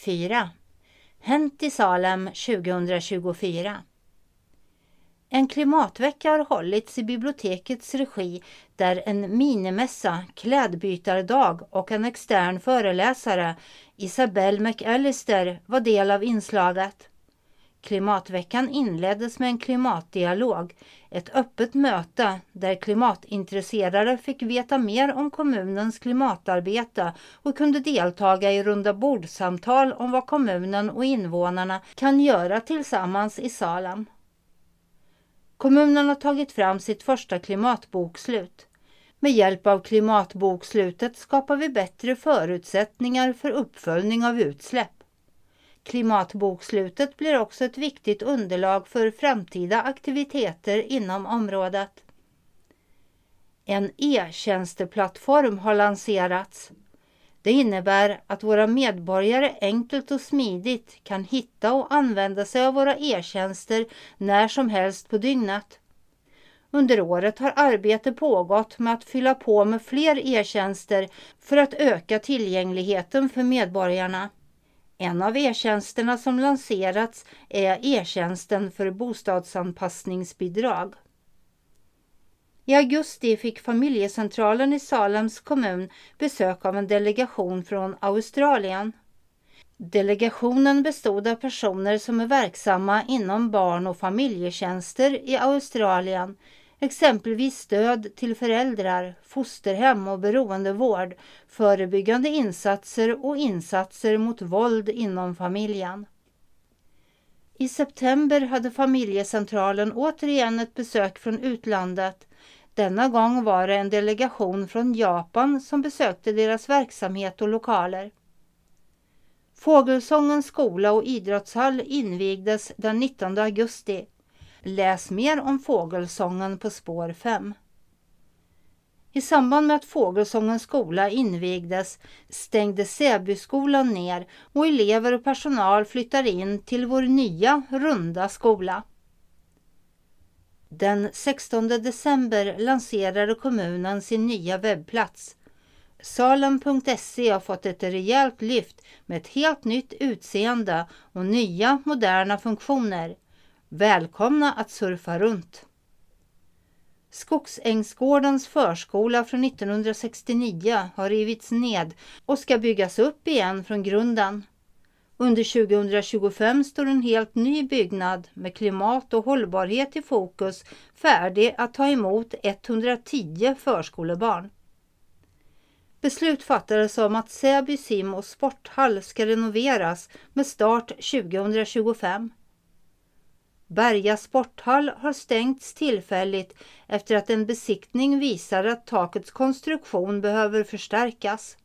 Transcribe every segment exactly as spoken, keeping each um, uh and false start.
fyra. Hänt i Salem tjugohundratjugofyra. En klimatvecka har hållits i bibliotekets regi där en minimässa, klädbytardag och en extern föreläsare, Isabelle McAllister, var del av inslaget. Klimatveckan inleddes med en klimatdialog, ett öppet möte där klimatintresserade fick veta mer om kommunens klimatarbete och kunde deltaga i runda bordsamtal om vad kommunen och invånarna kan göra tillsammans i Salem. Kommunen har tagit fram sitt första klimatbokslut. Med hjälp av klimatbokslutet skapar vi bättre förutsättningar för uppföljning av utsläpp. Klimatbokslutet blir också ett viktigt underlag för framtida aktiviteter inom området. En e-tjänsteplattform har lanserats. Det innebär att våra medborgare enkelt och smidigt kan hitta och använda sig av våra e-tjänster när som helst på dygnet. Under året har arbete pågått med att fylla på med fler e-tjänster för att öka tillgängligheten för medborgarna. En av e-tjänsterna som lanserats är e-tjänsten för bostadsanpassningsbidrag. I augusti fick familjecentralen i Salems kommun besök av en delegation från Australien. Delegationen bestod av personer som är verksamma inom barn- och familjetjänster i Australien, exempelvis stöd till föräldrar, fosterhem och beroendevård, förebyggande insatser och insatser mot våld inom familjen. I september hade familjecentralen återigen ett besök från utlandet. Denna gång var det en delegation från Japan som besökte deras verksamhet och lokaler. Fågelsångens skola och idrottshall invigdes den nittonde augusti. Läs mer om Fågelsången på spår fem. I samband med att Fågelsångens skola invigdes stängde Säbyskolan ner och elever och personal flyttar in till vår nya runda skola. Den sextonde december lanserade kommunen sin nya webbplats. Salem punkt se har fått ett rejält lyft med ett helt nytt utseende och nya moderna funktioner. Välkomna att surfa runt! Skogsängsgårdens förskola från nittonhundrasextionio har rivits ned och ska byggas upp igen från grunden. Under tjugohundratjugofem står en helt ny byggnad med klimat och hållbarhet i fokus färdig att ta emot etthundratio förskolebarn. Beslut fattades om att Säby sim- och sporthall ska renoveras med start tjugohundratjugofem. Berga sporthall har stängts tillfälligt efter att en besiktning visar att takets konstruktion behöver förstärkas.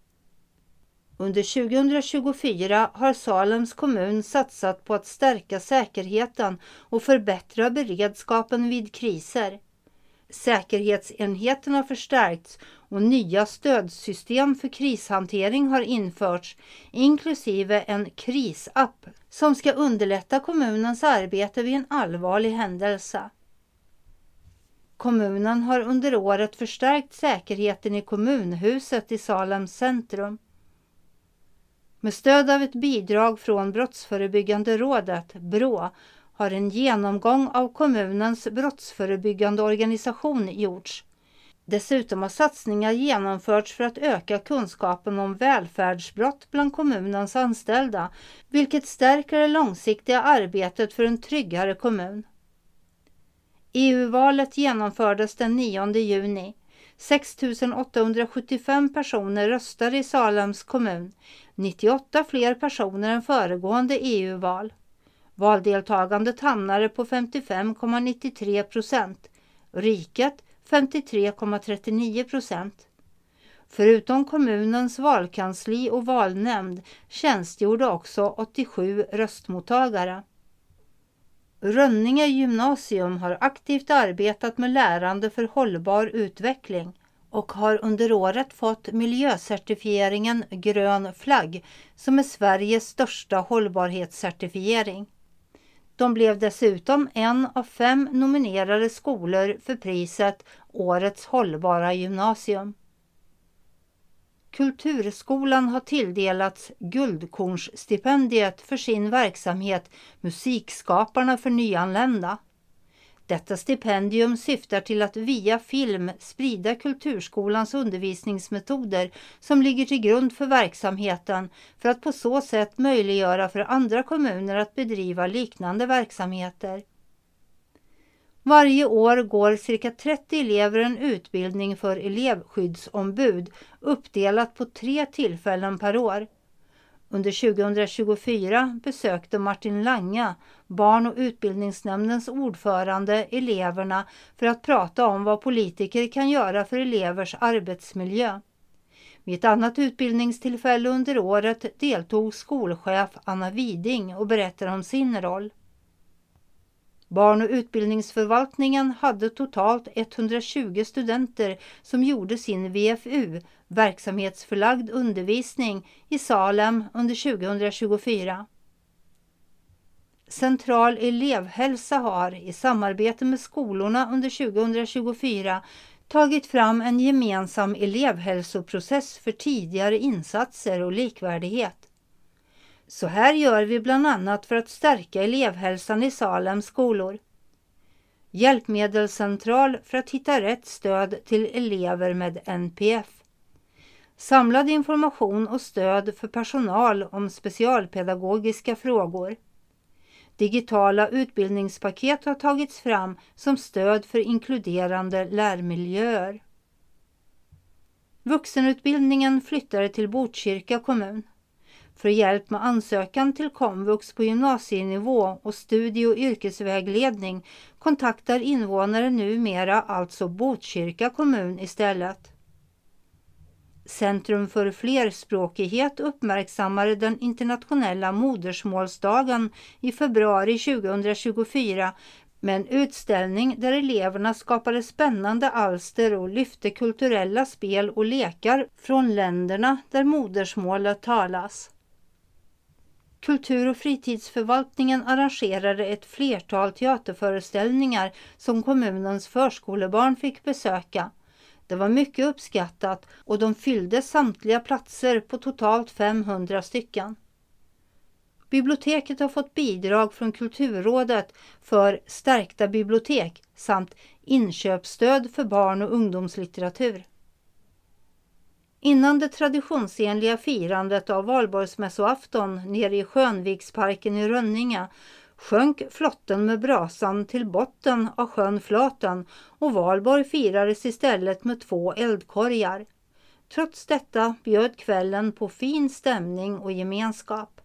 Under tjugohundratjugofyra har Salems kommun satsat på att stärka säkerheten och förbättra beredskapen vid kriser. Säkerhetsenheten har förstärkts och nya stödsystem för krishantering har införts, inklusive en krisapp som ska underlätta kommunens arbete vid en allvarlig händelse. Kommunen har under året förstärkt säkerheten i kommunhuset i Salems centrum. Med stöd av ett bidrag från Brottsförebyggande rådet, B R Å, har en genomgång av kommunens brottsförebyggande organisation gjorts. Dessutom har satsningar genomförts för att öka kunskapen om välfärdsbrott bland kommunens anställda, vilket stärker det långsiktiga arbetet för en tryggare kommun. E U-valet genomfördes den nionde juni. sex tusen åttahundrasjuttiofem personer röstade i Salems kommun, nittioåtta fler personer än föregående E U-val. Valdeltagandet hamnade på femtiofem komma nittiotre procent, riket femtiotre komma trettionio procent. Förutom kommunens valkansli och valnämnd tjänstgjorde också åttiosju röstmottagare. Rönninge gymnasium har aktivt arbetat med lärande för hållbar utveckling och har under året fått miljöcertifieringen Grön flagg som är Sveriges största hållbarhetscertifiering. De blev dessutom en av fem nominerade skolor för priset Årets hållbara gymnasium. Kulturskolan har tilldelats Guldkornsstipendiet för sin verksamhet Musikskaparna för nyanlända. Detta stipendium syftar till att via film sprida kulturskolans undervisningsmetoder som ligger till grund för verksamheten för att på så sätt möjliggöra för andra kommuner att bedriva liknande verksamheter. Varje år går cirka trettio elever en utbildning för elevskyddsombud uppdelat på tre tillfällen per år. Under tjugohundratjugofyra besökte Martin Lange, barn- och utbildningsnämndens ordförande, eleverna för att prata om vad politiker kan göra för elevers arbetsmiljö. Vid ett annat utbildningstillfälle under året deltog skolchef Anna Widing och berättade om sin roll. Barn- och utbildningsförvaltningen hade totalt etthundratjugo studenter som gjorde sin V F U, verksamhetsförlagd undervisning, i Salem under tjugohundratjugofyra. Central elevhälsa har i samarbete med skolorna under tjugohundratjugofyra tagit fram en gemensam elevhälsoprocess för tidigare insatser och likvärdighet. Så här gör vi bland annat för att stärka elevhälsan i Salems skolor. Hjälpmedelscentral för att hitta rätt stöd till elever med N P F. Samlad information och stöd för personal om specialpedagogiska frågor. Digitala utbildningspaket har tagits fram som stöd för inkluderande lärmiljöer. Vuxenutbildningen flyttade till Botkyrka kommun. För hjälp med ansökan till komvux på gymnasienivå och studie- och yrkesvägledning kontaktar invånare numera alltså Botkyrka kommun istället. Centrum för flerspråkighet uppmärksammade den internationella modersmålsdagen i februari tjugohundratjugofyra med en utställning där eleverna skapade spännande alster och lyfte kulturella spel och lekar från länderna där modersmålet talas. Kultur- och fritidsförvaltningen arrangerade ett flertal teaterföreställningar som kommunens förskolebarn fick besöka. Det var mycket uppskattat och de fyllde samtliga platser på totalt femhundra stycken. Biblioteket har fått bidrag från Kulturrådet för stärkta bibliotek samt inköpsstöd för barn- och ungdomslitteratur. Innan det traditionsenliga firandet av valborgsmässoafton nere i Skönviksparken i Rönninge sjönk flotten med brasan till botten av sjön Flaten och valborg firades istället med två eldkorgar. Trots detta bjöd kvällen på fin stämning och gemenskap.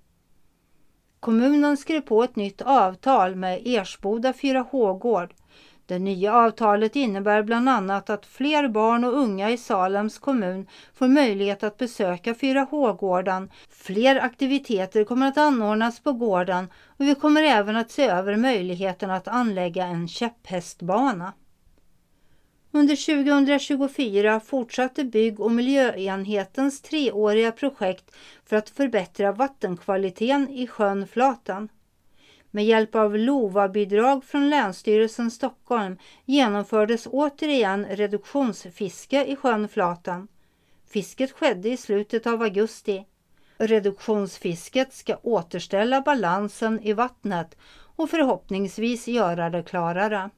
Kommunen skrev på ett nytt avtal med Ersboda fyra H-gård. Det nya avtalet innebär bland annat att fler barn och unga i Salems kommun får möjlighet att besöka fyra H-gården. Fler aktiviteter kommer att anordnas på gården och vi kommer även att se över möjligheten att anlägga en käpphästbana. Under tjugohundratjugofyra fortsatte bygg- och miljöenhetens treåriga projekt för att förbättra vattenkvaliteten i sjön Flaten. Med hjälp av L O V A-bidrag från Länsstyrelsen Stockholm genomfördes återigen reduktionsfiske i sjön Flaten. Fisket skedde i slutet av augusti. Reduktionsfisket ska återställa balansen i vattnet och förhoppningsvis göra det klarare.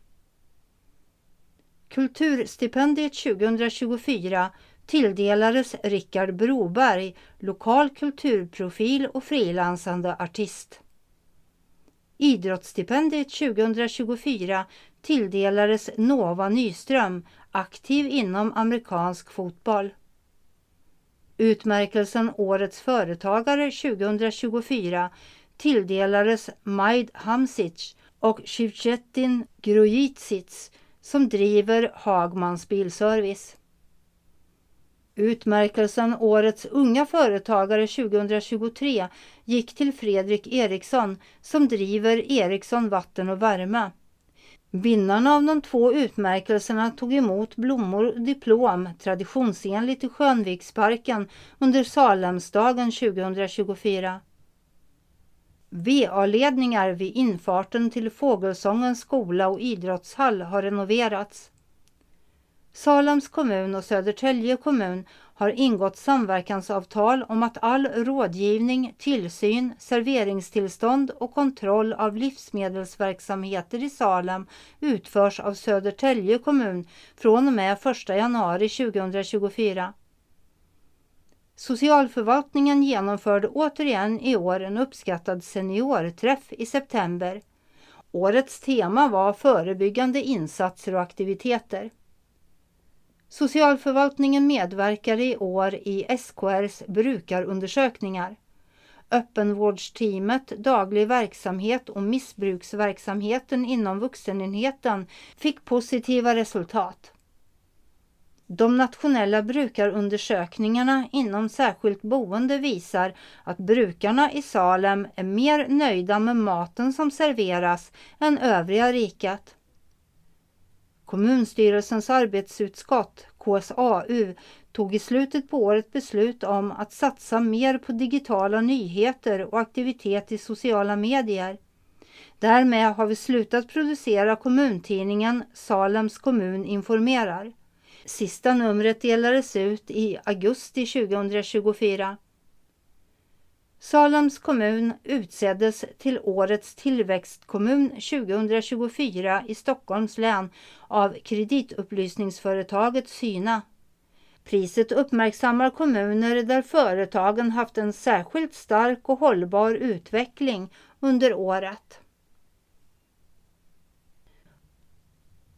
Kulturstipendiet tjugohundratjugofyra tilldelades Rickard Broberg, lokal kulturprofil och frilansande artist. Idrottsstipendiet tjugohundratjugofyra tilldelades Nova Nyström, aktiv inom amerikansk fotboll. Utmärkelsen Årets företagare tjugohundratjugofyra tilldelades Majd Hamsic och Shivchetin Grujicic som driver Hagmans bilservice. Utmärkelsen Årets unga företagare tjugohundratjugotre gick till Fredrik Eriksson som driver Eriksson vatten och värme. Vinnarna av de två utmärkelserna tog emot blommor och diplom traditionsenligt i Skönviksparken under Salemsdagen tjugohundratjugofyra. V A-ledningar vid infarten till Fågelsångens skola och idrottshall har renoverats. Salems kommun och Södertälje kommun har ingått samverkansavtal om att all rådgivning, tillsyn, serveringstillstånd och kontroll av livsmedelsverksamheter i Salem utförs av Södertälje kommun från och med första januari tjugohundratjugofyra. Socialförvaltningen genomförde återigen i år en uppskattad seniorträff i september. Årets tema var förebyggande insatser och aktiviteter. Socialförvaltningen medverkar i år i S K R:s brukarundersökningar. Öppenvårdsteamet, daglig verksamhet och missbruksverksamheten inom vuxenenheten fick positiva resultat. De nationella brukarundersökningarna inom särskilt boende visar att brukarna i Salem är mer nöjda med maten som serveras än övriga riket. Kommunstyrelsens arbetsutskott, K S A U, tog i slutet på året beslut om att satsa mer på digitala nyheter och aktivitet i sociala medier. Därmed har vi slutat producera kommuntidningen Salems kommun informerar. Sista numret delades ut i augusti tjugohundratjugofyra. Salems kommun utseddes till årets tillväxtkommun tjugohundratjugofyra i Stockholms län av kreditupplysningsföretaget Syna. Priset uppmärksammar kommuner där företagen haft en särskilt stark och hållbar utveckling under året.